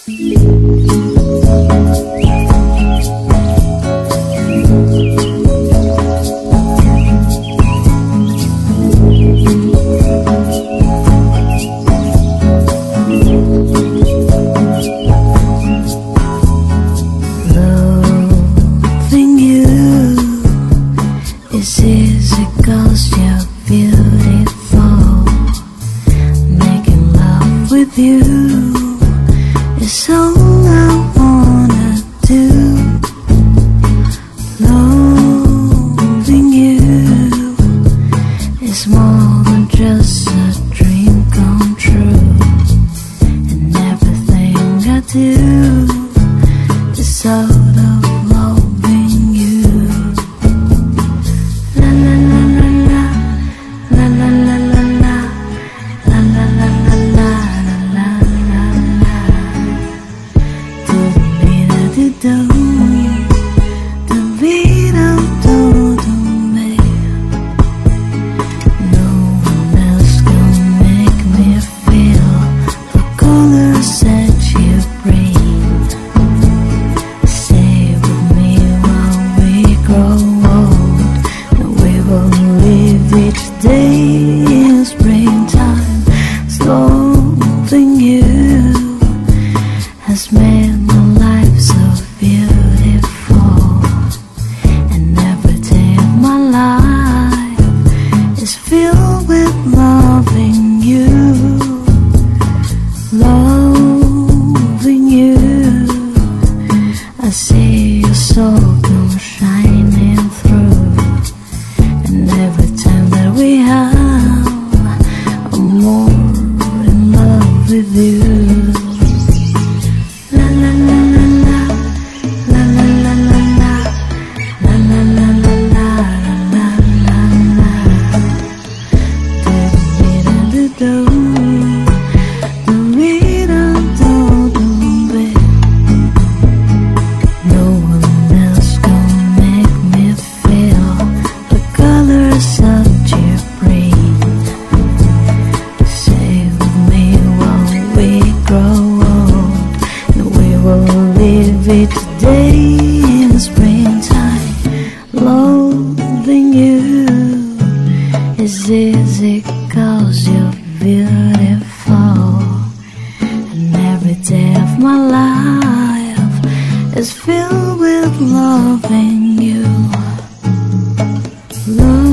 Loving you is easy 'cause you're beautiful. Making love with you is all I wanna do. Loving you is more than just a dream come true. And everything I do is out of loving you. La la la la la, la la la la la, la la la la la, la la la. Do be da do do, do be da do do me. No one else can make me feel the colors that you bring. Stay with me while we grow old, and we will live each day in springtime. Loving you has made my life so beautiful, and every day of my life is filled with loving you. Loving you, I see your soul come shining through, and every time that we have, I'm more in love with you. La la la la la, la la la la la, la la la la la, la la la. Do do do do, do do do do. No one else gonna make me feel the colors that you bring. Stay with me while we grow old, and we will live each day in springtime. Loving you is easy 'cause you're beautiful, and every day of my life is filled with loving you.